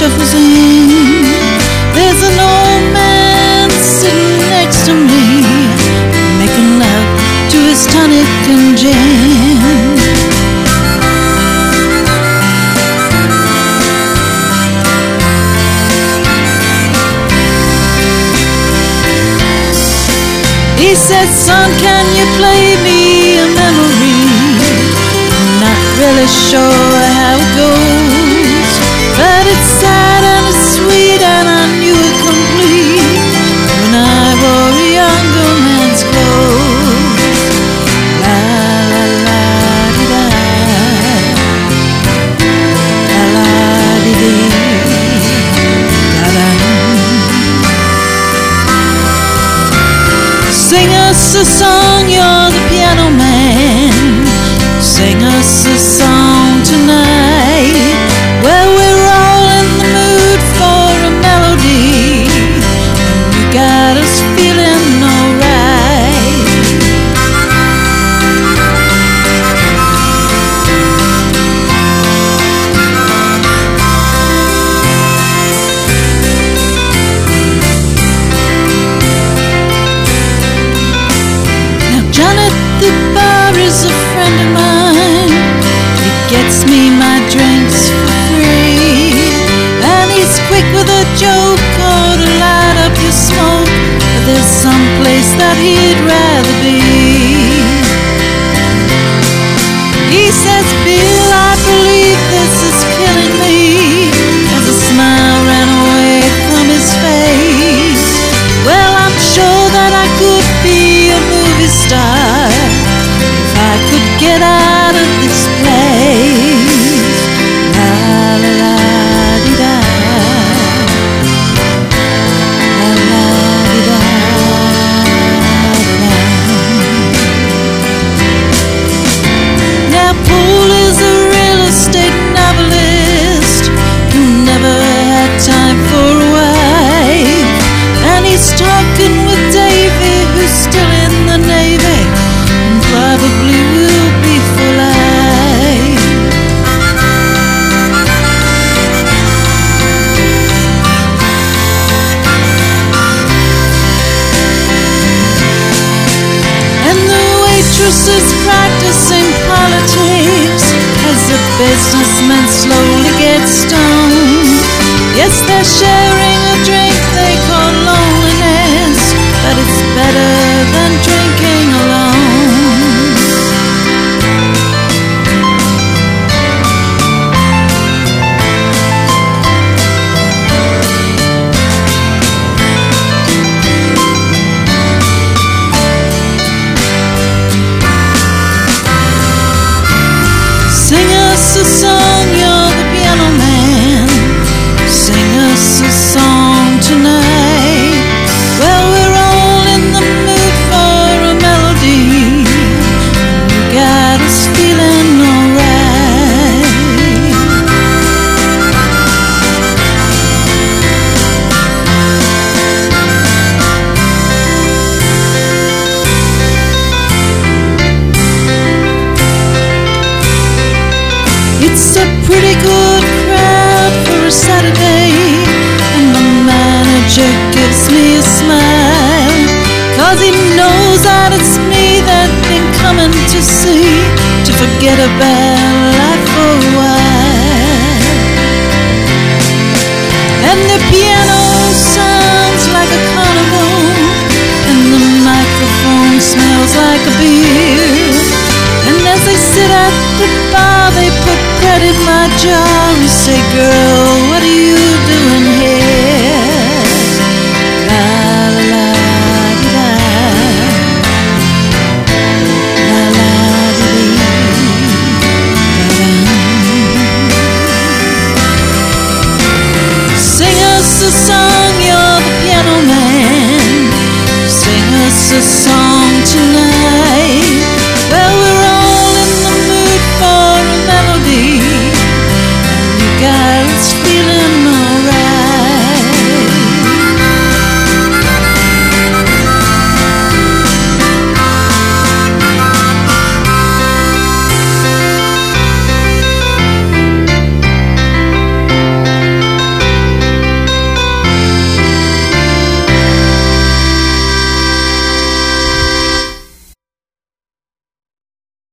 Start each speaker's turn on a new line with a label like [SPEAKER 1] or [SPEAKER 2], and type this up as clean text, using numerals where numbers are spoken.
[SPEAKER 1] shuffles in. There's an old man sitting next to me, making love to his tonic and gin. He said, son, can you play me a memory? I'm not really sure how it goes, but it's sad and it's sweet and I knew it complete when I wore a younger man's clothes. La la la di da, la la di di da da. Sing us a song, you're the piano man. Sing us a song tonight. Well, we're all in the mood for a melody, and you got us feeling alright. Now, John at the bar is a friend of mine. He gets me my drinks for free, and he's quick with a joke or to light up your smoke, but there's some place that he'd rather be. He says, Bill, I believe this is killing me, as a smile ran away from his face. Well, I'm sure that I could be a movie star if I could get out of this place. La la la di da, la la di da da. Now Paul is a real estate novelist who never had time for a wife, and he's talking with Davy, who's still in the Navy and probably will be for life. And the waitress is practicing politics as the businessmen slowly get stoned. Yes, they're sharing a drink they call loneliness, but it's better than drinking alone. Sing us a song, you're the piano man. Sing us a song tonight. Well, we're all in the mood for a melody, you got us feeling alright. It's a pretty good crowd for a Saturday, and the manager gives me a smile, 'cause he knows that it's me they've been coming to see, to forget about life for a while. And the piano sounds like a carnival, and the microphone smells like a beer, and as they sit at the bar they put bread in my jar and say, girl,